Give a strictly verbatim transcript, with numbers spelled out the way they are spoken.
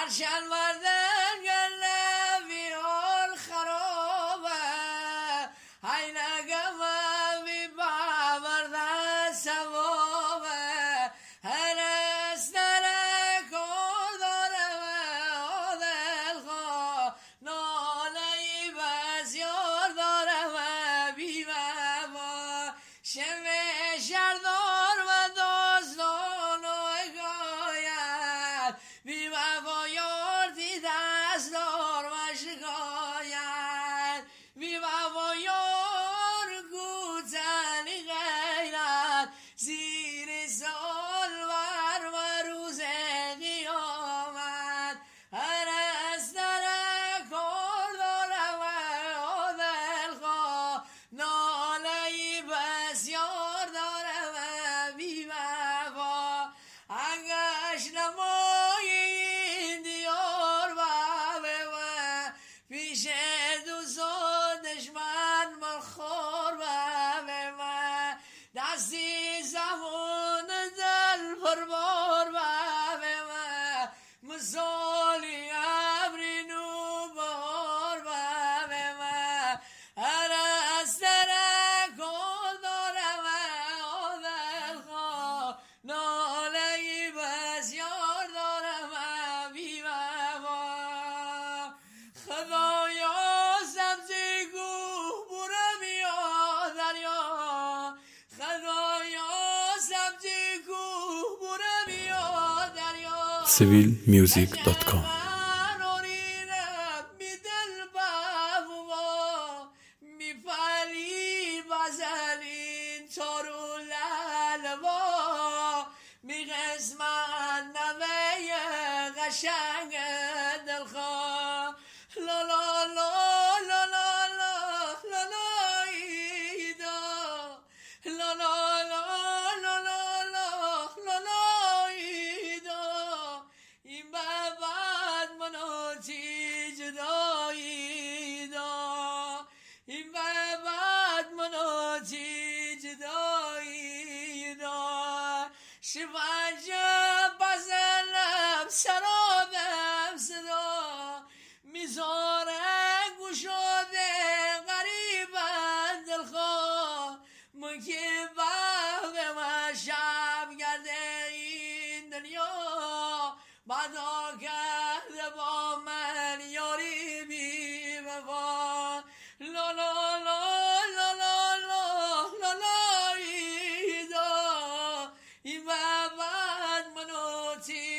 هرچند مردن گله ویال خرابه های نگم وی باورده سوابه هر استر کار داره و دل خواه نالی بسیار داره و بیمه با شمه شردار و داستان و حکایت بیمه با یارتی دستار و شکایت بیمه با یار کوتنی غیرت زیر سالور و روز قیامت هر استر کار داره و دل خواه ناله بسیار داره و بیمه با انگشت نمای این دیار بابه و پیش دوست و دشمن مخور بابه و دستی زبون دل پربار بابه و مثالی ابری نو بار بابه و هر استر کل داره و دل خواه ناله بسیار داره و بیمه با خدایا سبزی گوه برم یا دریا خدایا سبزی گوه برم یا دریا سیویل میوزیک دات کام می دل بابا می پلی بزلین چارو لالوا می قسمت نوی قشنگ دلخواه لا لا لا لا لا لا لا لا ایدا لا لا لا لا لا لا لا لا ایدا این بعد منو چی جدایی دا این بعد منو چی جدایی دا شبانجا بزنم سرابم صدا میزاره گوشاده غریبا دلخواه من که باغ ما شب گرده این دنیا بعدا کرده با من یاری بی وفا لا لا لا لا لا لا لا لا ایدا این بعد منو تی